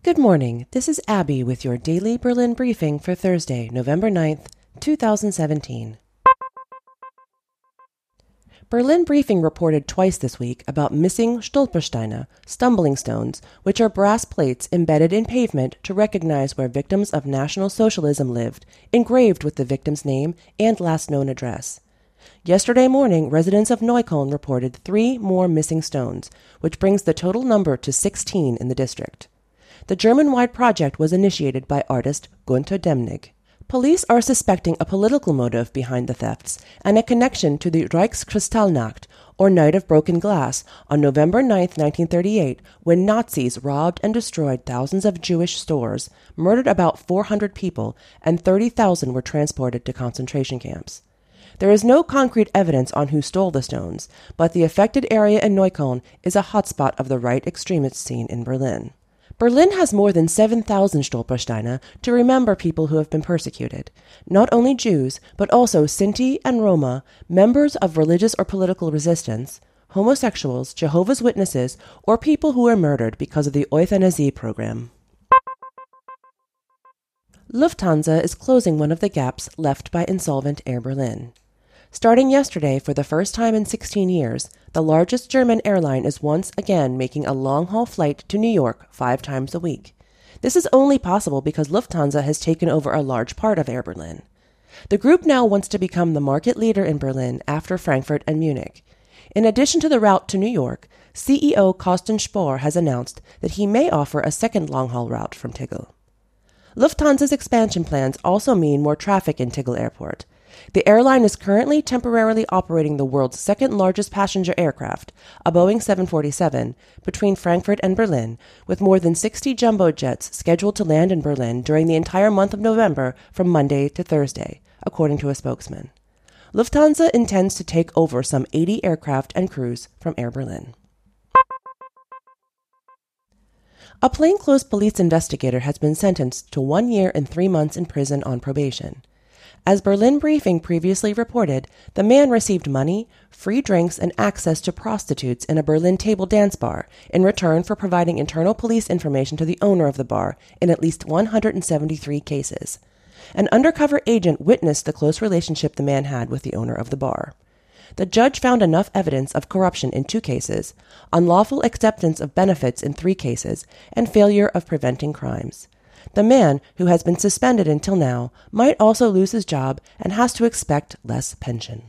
Good morning. This is Abby with your daily Berlin briefing for Thursday, November 9th, 2017. Berlin Briefing reported twice this week about missing Stolpersteine, stumbling stones, which are brass plates embedded in pavement to recognize where victims of National Socialism lived, engraved with the victim's name and last known address. Yesterday morning, residents of Neukölln reported 3 more missing stones, which brings the total number to 16 in the district. The German-wide project was initiated by artist Gunter Demnig. Police are suspecting a political motive behind the thefts and a connection to the Reichskristallnacht, or Night of Broken Glass, on November 9, 1938, when Nazis robbed and destroyed thousands of Jewish stores, murdered about 400 people, and 30,000 were transported to concentration camps. There is no concrete evidence on who stole the stones, but the affected area in Neukölln is a hotspot of the right extremist scene in Berlin. Berlin has more than 7,000 Stolpersteine to remember people who have been persecuted, not only Jews, but also Sinti and Roma, members of religious or political resistance, homosexuals, Jehovah's Witnesses, or people who were murdered because of the euthanasie program. Lufthansa is closing one of the gaps left by insolvent Air Berlin. Starting yesterday, for the first time in 16 years, the largest German airline is once again making a long-haul flight to New York 5 times a week. This is only possible because Lufthansa has taken over a large part of Air Berlin. The group now wants to become the market leader in Berlin after Frankfurt and Munich. In addition to the route to New York, CEO Carsten Spohr has announced that he may offer a second long-haul route from Tegel. Lufthansa's expansion plans also mean more traffic in Tegel Airport. The airline is currently temporarily operating the world's second-largest passenger aircraft, a Boeing 747, between Frankfurt and Berlin, with more than 60 jumbo jets scheduled to land in Berlin during the entire month of November from Monday to Thursday, according to a spokesman. Lufthansa intends to take over some 80 aircraft and crews from Air Berlin. A plainclothes police investigator has been sentenced to 1 year and 3 months in prison on probation. As Berlin Briefing previously reported, the man received money, free drinks, and access to prostitutes in a Berlin table dance bar in return for providing internal police information to the owner of the bar in at least 173 cases. An undercover agent witnessed the close relationship the man had with the owner of the bar. The judge found enough evidence of corruption in 2 cases, unlawful acceptance of benefits in 3 cases, and failure of preventing crimes. The man, who has been suspended until now, might also lose his job and has to expect less pension.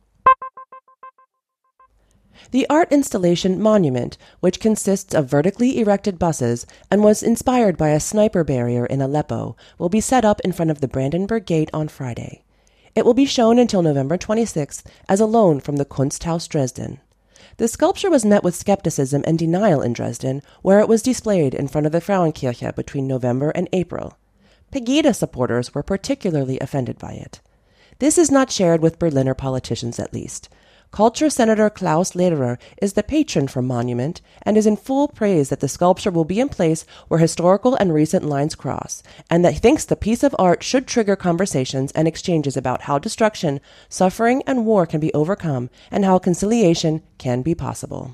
The art installation Monument, which consists of vertically erected buses and was inspired by a sniper barrier in Aleppo, will be set up in front of the Brandenburg Gate on Friday. It will be shown until November 26th as a loan from the Kunsthaus Dresden. The sculpture was met with skepticism and denial in Dresden, where it was displayed in front of the Frauenkirche between November and April. Pegida supporters were particularly offended by it. This is not shared with Berliner politicians, at least. Culture Senator Klaus Lederer is the patron for Monument and is in full praise that the sculpture will be in place where historical and recent lines cross, and that he thinks the piece of art should trigger conversations and exchanges about how destruction, suffering, and war can be overcome and how conciliation can be possible.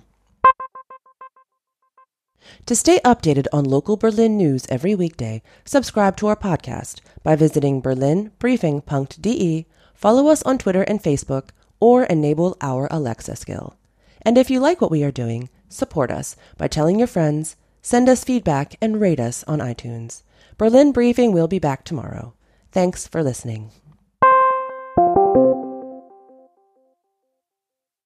To stay updated on local Berlin news every weekday, subscribe to our podcast by visiting berlinbriefing.de, follow us on Twitter and Facebook, or enable our Alexa skill. And if you like what we are doing, support us by telling your friends, send us feedback, and rate us on iTunes. Berlin Briefing will be back tomorrow. Thanks for listening.